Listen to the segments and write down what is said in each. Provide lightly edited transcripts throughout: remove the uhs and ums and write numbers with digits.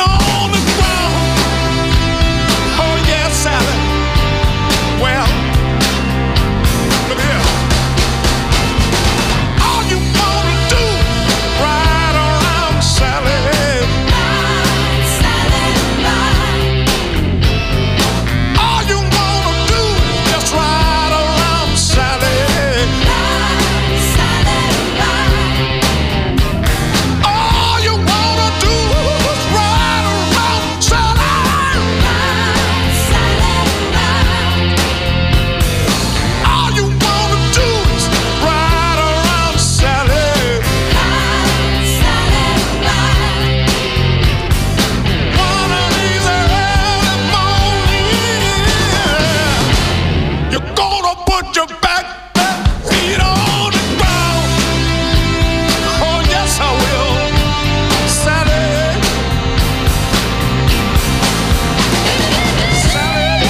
on the ground. Oh yes, Sally. Well, look here. All you wanna do is ride around, Sally. Ride, Sally, ride. All you wanna do is just ride around, Sally. Ride, Sally, ride. All you wanna do is ride around, Sally. Ride, Sally, ride. All you wanna do is ride around, Sally. Ride, Sally, ride. One of these early mornings, you're gonna put your back feet on the ground. Oh yes, I will, Sally. Sally.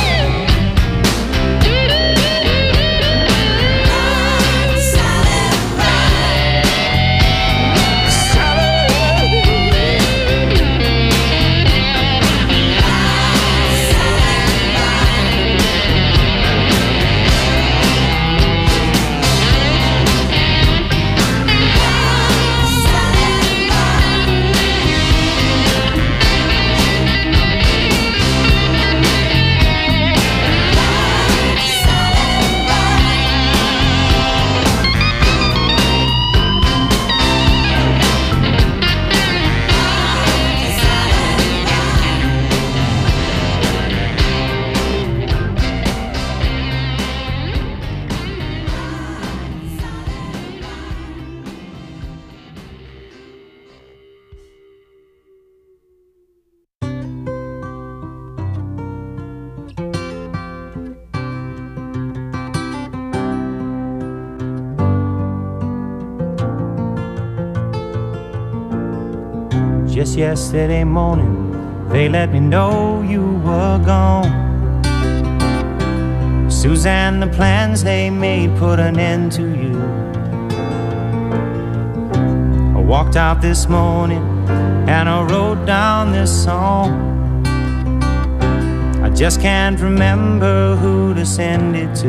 Ride, Sally, ride. Just yesterday morning, they let me know you were gone. Suzanne, the plans they made put an end to you. I walked out this morning and I wrote down this song. I just can't remember who to send it to.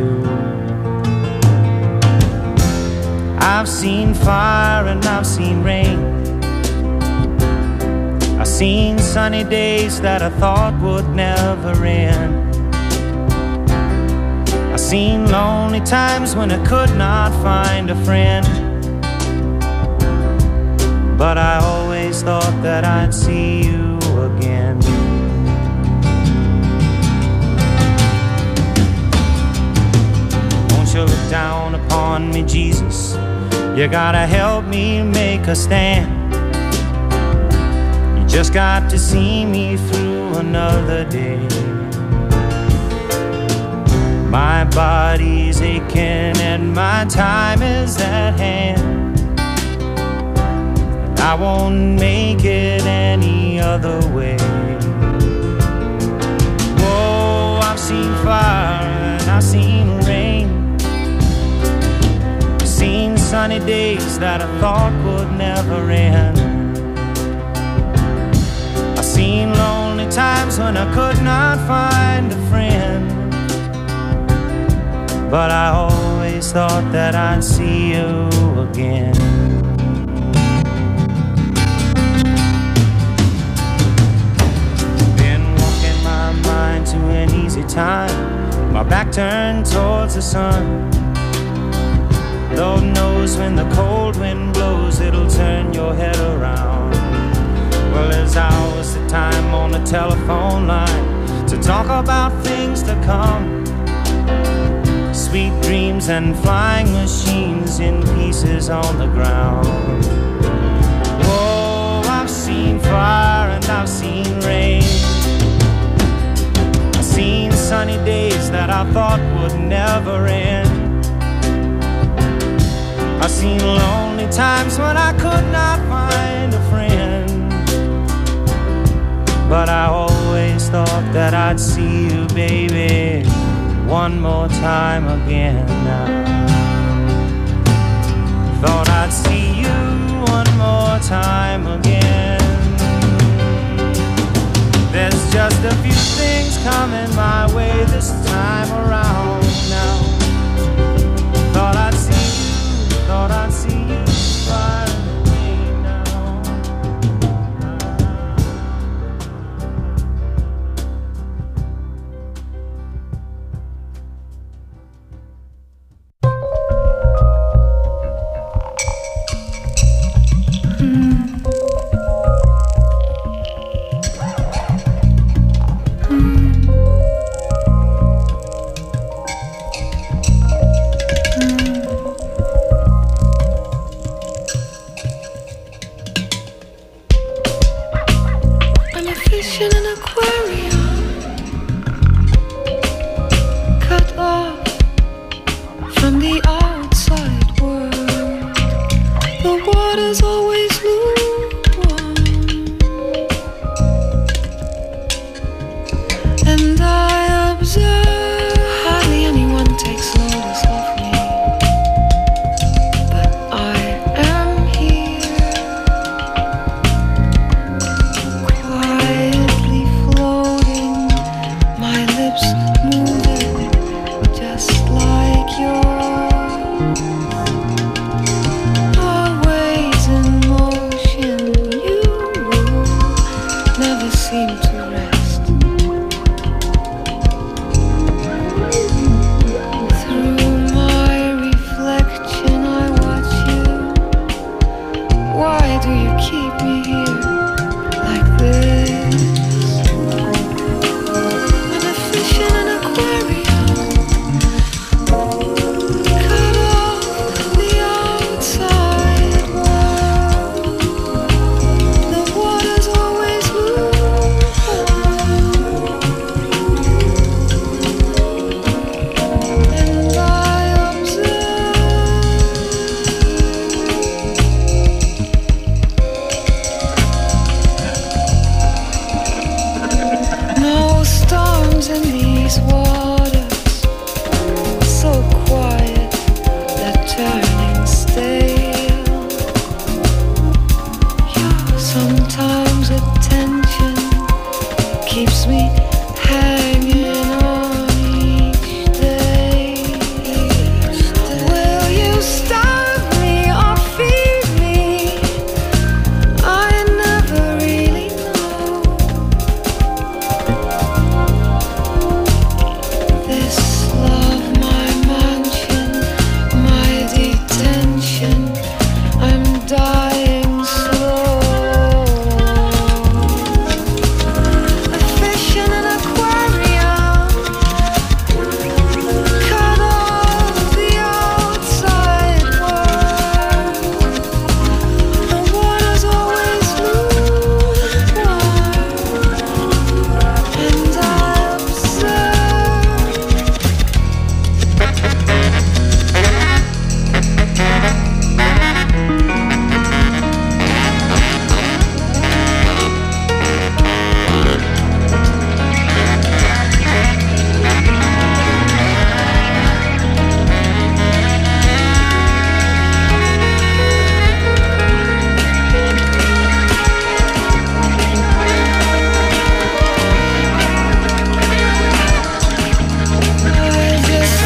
I've seen fire and I've seen rain. I've seen sunny days that I thought would never end. I've seen lonely times when I could not find a friend. But I always thought that I'd see you again. Won't you look down upon me, Jesus? You gotta help me make a stand. Just got to see me through another day. My body's aching and my time is at hand. I won't make it any other way. Whoa, I've seen fire and I've seen rain. I've seen sunny days that I thought would never end. Seen lonely times when I could not find a friend. But I always thought that I'd see you again. Been walking my mind to an easy time, my back turned towards the sun. Lord knows when the cold wind blows, it'll turn your head around. Well, there's hours of time on the telephone line to talk about things to come. Sweet dreams and flying machines in pieces on the ground. Whoa, I've seen fire and I've seen rain. I've seen sunny days that I thought would never end. I've seen lonely times when I could not find a friend. But I always thought that I'd see you, baby, one more time again now. Thought I'd see you one more time again. coming my way this time around now. Thought I'd see you smiling now. I'm a fish in an aquarium, cut off from the outside world. The water's always lukewarm, and I observe hardly anyone takes notice of me, but I am here, quietly floating, my lips moving just like yours. Always in motion, you never seem to rest. Through my reflection, I watch you. Why do you keep me here like this? I'm a fish in an aquarium, cut off the outside world. The water's always lukewarm, and I observe. No storms in these waters, so quiet, they're turning stale. Yeah, sometimes attention keeps me hanging on each day. Will you starve me or feed me? I never really know. This love, my mansion, my detention, I'm dying slow. A fish in an aquarium, cut off the outside world. The water's always lukewarm, and I observe. I just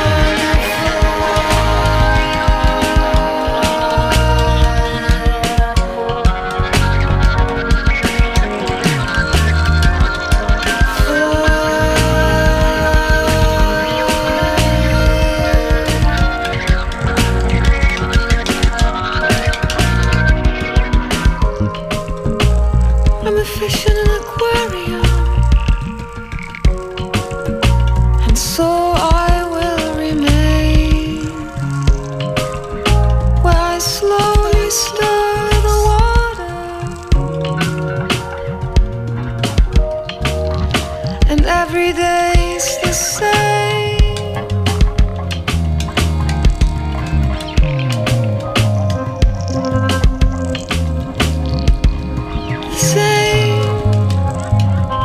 I'm a fish in an aquarium, and so I will remain, where I slowly stir the water, and every day's the same. The same.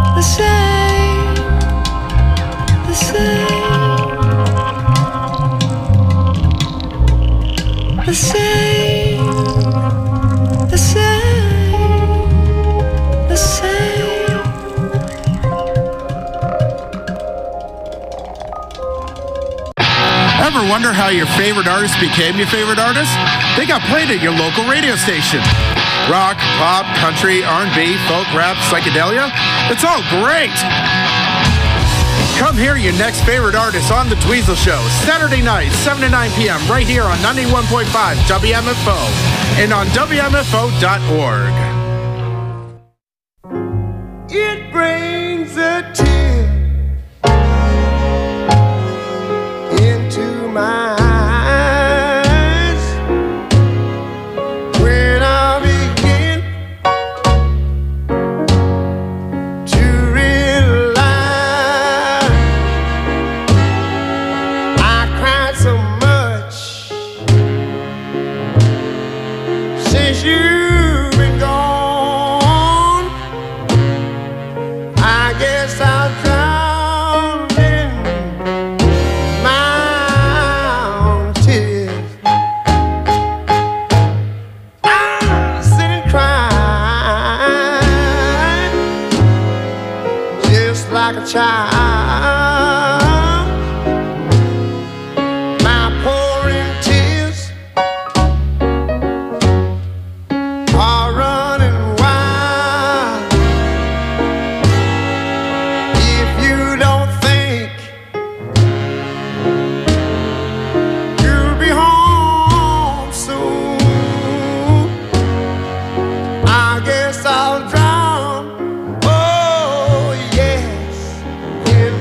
wonder how your favorite artist became your favorite artist? They got played at your local radio station. Rock, pop, country, R&B, folk, rap, psychedelia. It's all great. Come hear your next favorite artist on The Dweezil Show, Saturday night, 7 to 9 p.m., right here on 91.5 WMFO and on WMFO.org. It brings a tear into my eyes when I begin to realize I cried so much since you've been gone. I guess I'll drown in my own tears. I sit and cry just like a child. My pouring tears are running wild. If you don't think you'll be home soon, I guess I'll drown, oh yes, in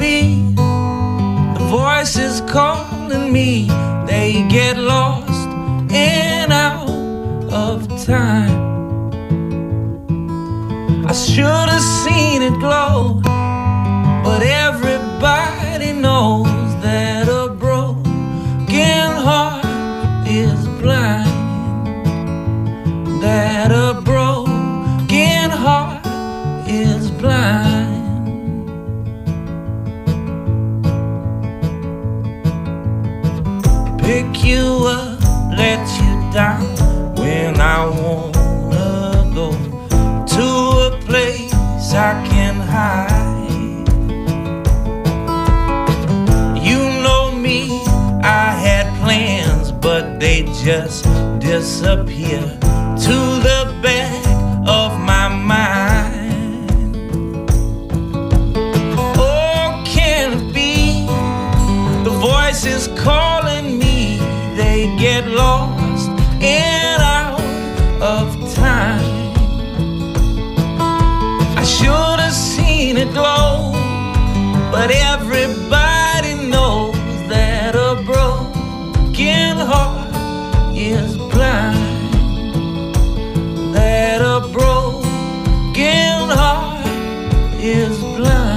be the voices calling me. They get lost and out of time. I should have seen it glow, but everybody knows that a broken heart is blind. That a broken heart is blind. Pick you up, let you down when I wanna go to a place I can hide. You know me, I had plans, but they just disappear to the back of my mind. Oh, can it be the voices calling me? They get lost and out of time. I should have seen it glow, but everybody knows that a broken heart is blind. That a broken heart is blind.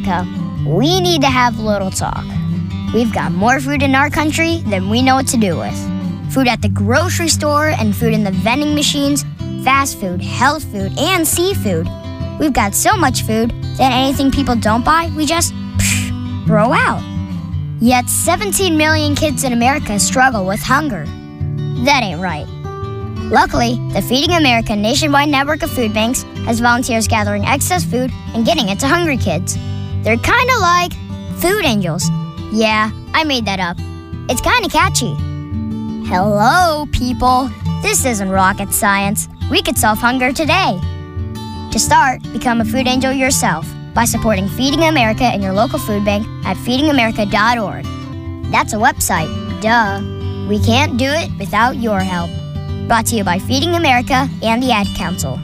America, we need to have a little talk. We've got more food in our country than we know what to do with. Food at the grocery store and food in the vending machines, fast food, health food, and seafood. We've got so much food that anything people don't buy, we just throw out. Yet 17 million kids in America struggle with hunger. That ain't right. Luckily, the Feeding America nationwide network of food banks has volunteers gathering excess food and getting it to hungry kids. They're kind of like food angels. Yeah, I made that up. It's kind of catchy. Hello, people. This isn't rocket science. We could solve hunger today. To start, become a food angel yourself by supporting Feeding America in your local food bank at feedingamerica.org. That's a website, duh. We can't do it without your help. Brought to you by Feeding America and the Ad Council.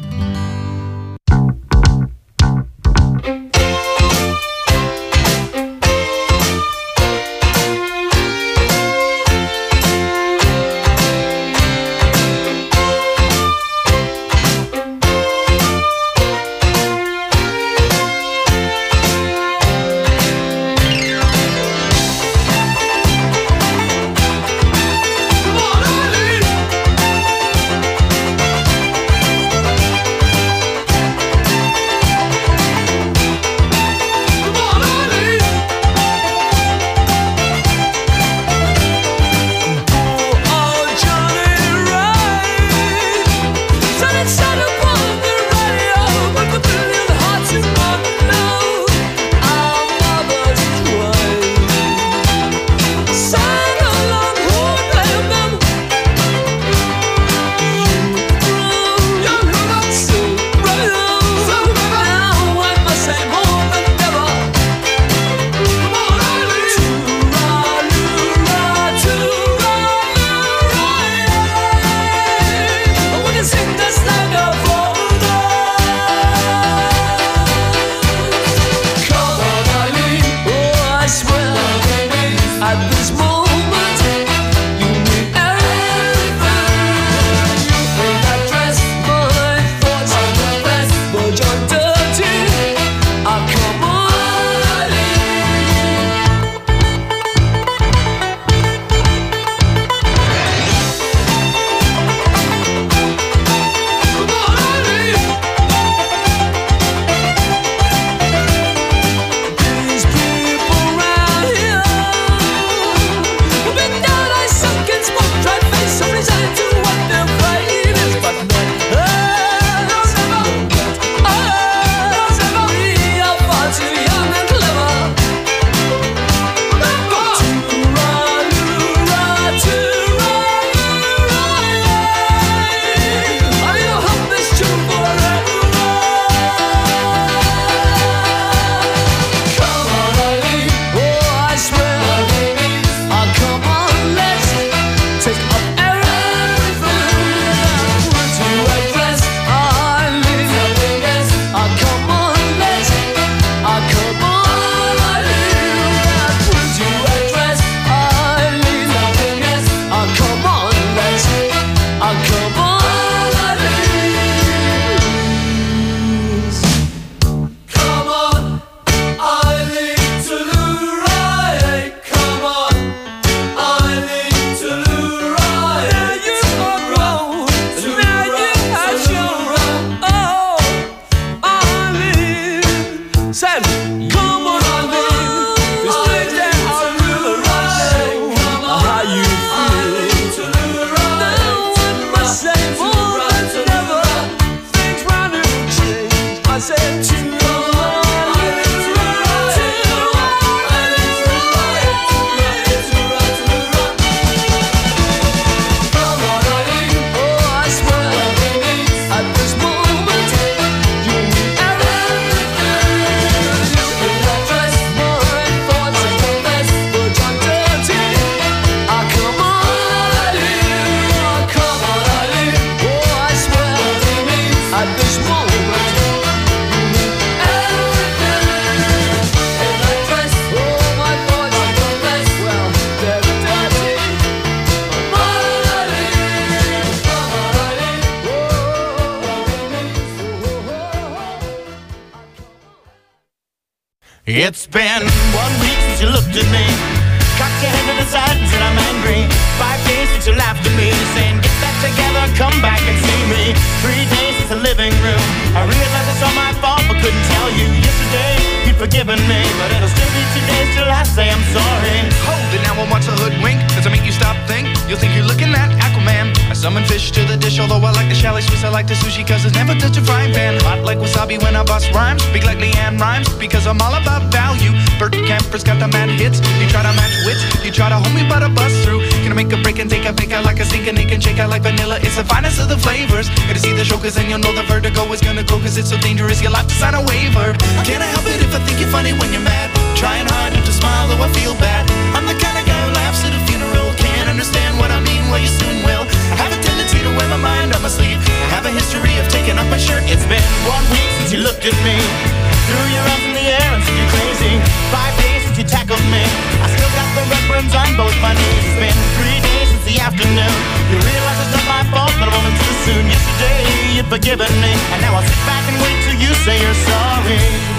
It's been 1 week since you looked at me, cocked your head to the side and said I'm angry. 5 days since you laughed at me, saying get back together, come back and see me. 3 days since the living room, I realized it's all my fault but couldn't tell you. Yesterday you'd forgiven me, but it'll still be 2 days till I say I'm sorry. Hold it, now I want to hoodwink. Does it make you stop think? You'll think you're looking at Aquaman. I summon fish to the dish, although I like the chalet Swiss, I like the sushi, cause it's never touch a frying pan. Hot like wasabi when I bust rhymes, speak like Leanne Rhymes, because I'm all about value. Bert Kemper's got the mad hits, you try to match wits, you try to hold me but I bust through. Can I make a break and take a pick out like a sink and and shake out like vanilla? It's the finest of the flavors. Gotta see the show cause then you'll know the vertigo is gonna go, cause it's so dangerous you'll have to sign a waiver. Can't I help it if I think you're funny when you're mad? Trying hard not to smile though I feel bad. I'm the kind of guy who laughs at a funeral. Can't understand what I mean, well you soon will. I have a tendency to wear my mind on my sleeve. I have a history of taking off my shirt. It's been 1 week since you looked at me, threw your arms in the air and said you're crazy. 5 days since you tackled me, I still got the red burns on both my knees. It's been 3 days since the afternoon, you realize it's not my fault that I'm only too soon. Yesterday you'd forgiven me, and now I'll sit back and wait till you say you're sorry.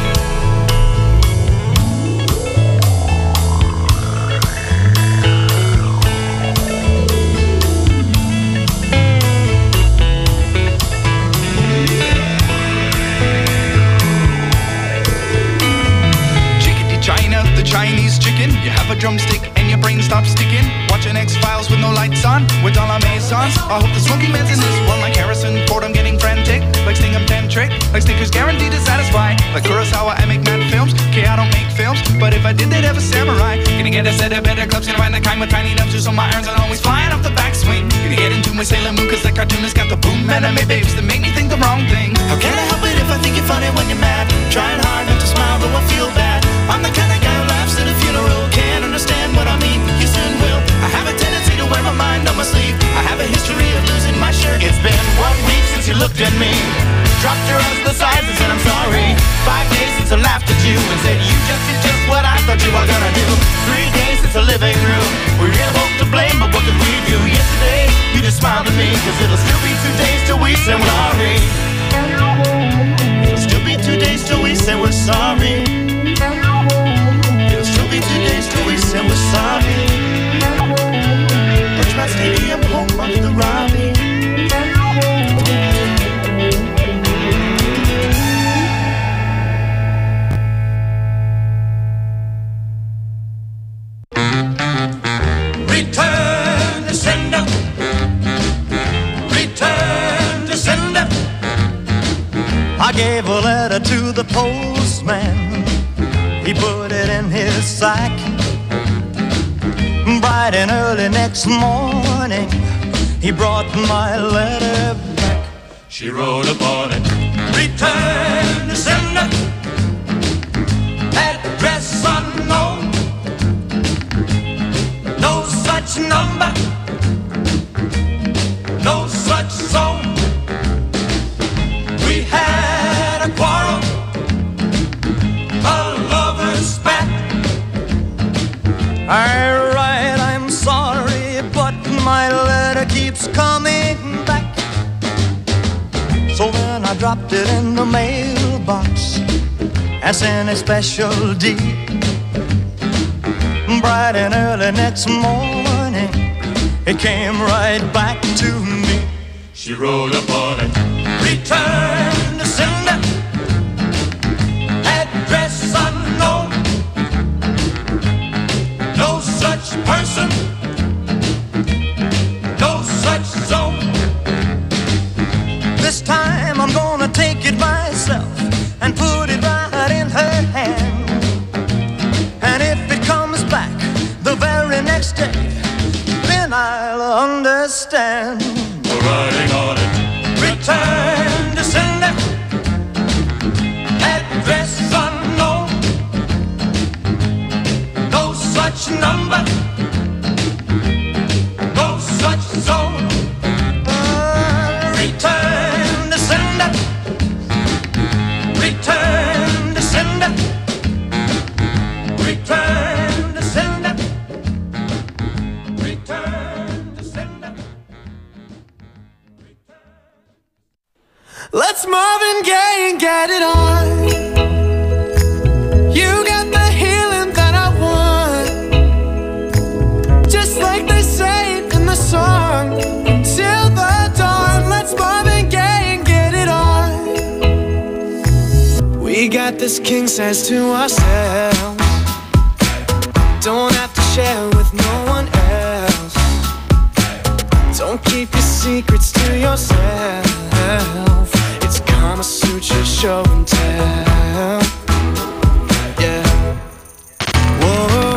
Chinese chicken, you have a drumstick and your brain stops sticking. Watching X-Files with no lights on, with all our maisons. I hope the smoky man's in this one like Harrison Ford. I'm getting frantic, like Stingham Tantric, like Snickers guaranteed to satisfy. Like Kurosawa, I make mad films. Okay, I don't make films, but if I did, they'd have a samurai. Gonna get a set of better clubs, gonna find the kind with tiny dumpsters, so my irons are always flying off the backswing. Gonna get into my Sailor Moon, cause that cartoonist got the boom anime babes that make me think the wrong thing. How can I help it if I think you're funny when you're mad? Trying hard not to smile, though I feel bad. I'm the kind of guy who laughs at a funeral. Can't understand what I mean, you soon will. I have a tendency to wear my mind on my sleeve. I have a history of losing my shirt. It's been 1 week since you looked at me, dropped your arms to the sides and said I'm sorry. 5 days since I laughed at you and said you just did just what I thought you were gonna do. 3 days since the living room, we really both to blame, but what could we do? Yesterday, you just smiled at me, cause it'll still be 2 days till we say we're sorry. It'll still be 2 days till we say we're sorry. It'll still be 2 days till we say we're sorry. Birchmount Stadium, home of the Robbie. Return to sender. Return to sender. I gave a letter to the postman, he put it in his sack. Bright and early next morning, he brought my letter back. She wrote upon it, return to sender, address unknown, no such number, no such zone. We had a quarrel, a lover's spat. I write, I'm sorry, but my letter keeps coming back. So then I dropped it in the mailbox and sent a special deed. Bright and early next morning, it came right back to me. She wrote upon it, return to sender, address unknown, no such person, no such zone. This time I'm gonna take it myself and put it right in her hand. And if it comes back the very next day, then I'll understand. Writing on it, return to sender, address unknown, no such number, no such zone. Return to sender, return to sender, return to sender, return to sender. Let's Marvin Gaye and get it on. You got this king size to ourselves. Don't have to share with no one else. Don't keep your secrets to yourself. It's Kama Sutra show and tell. Yeah. Whoa.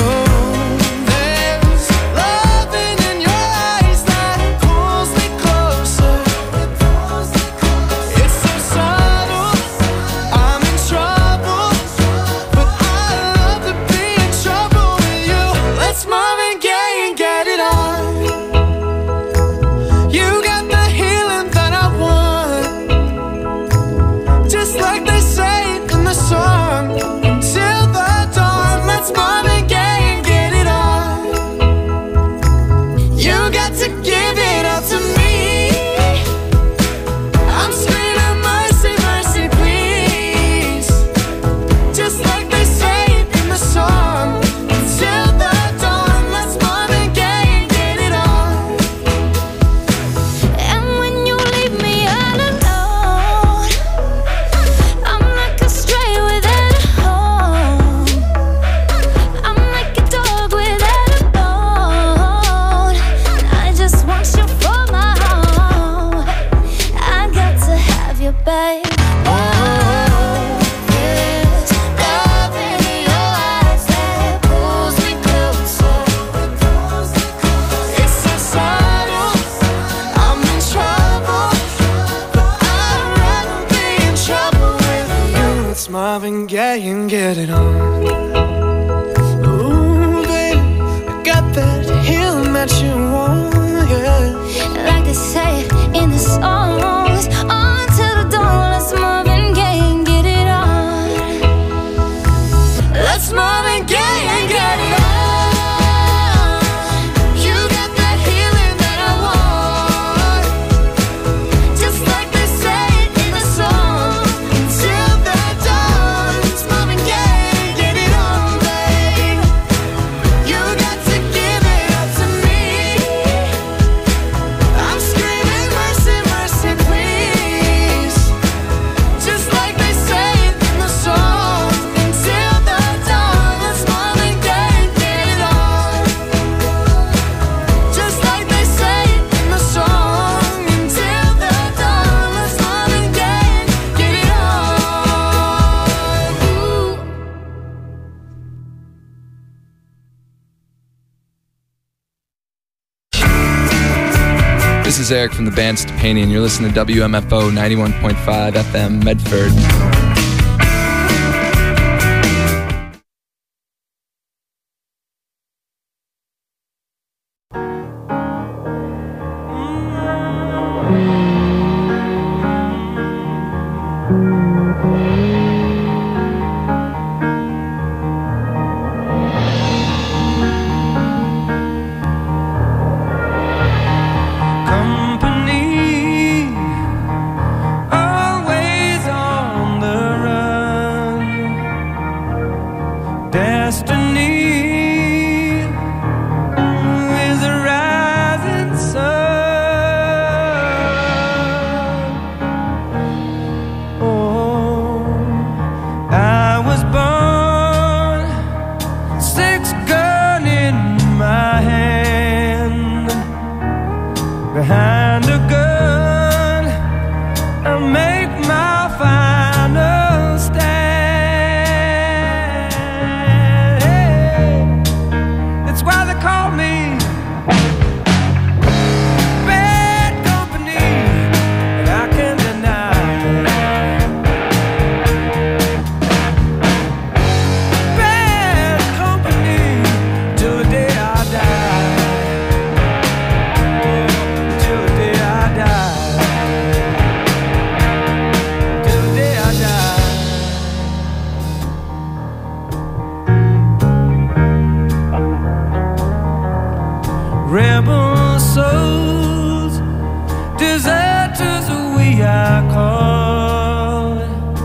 Marvin Gaye and get it on. Ooh, baby, I got that healing that you want, yeah. Like they say in the songs, until the dawn, let's Marvin Gaye and get it on. Let's Marvin Gaye and get it on. You got that healing that I want, just like they say in the song, until the This is Eric from the band Stepani, and you're listening to WMFO 91.5 FM Medford. Rebel souls, deserters we are called.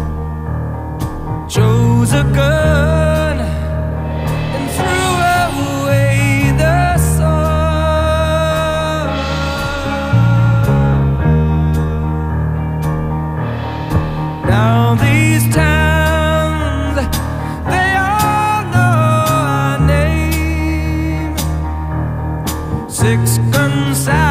Chose a gun and threw away the sword. Now these towns Six-gun salute.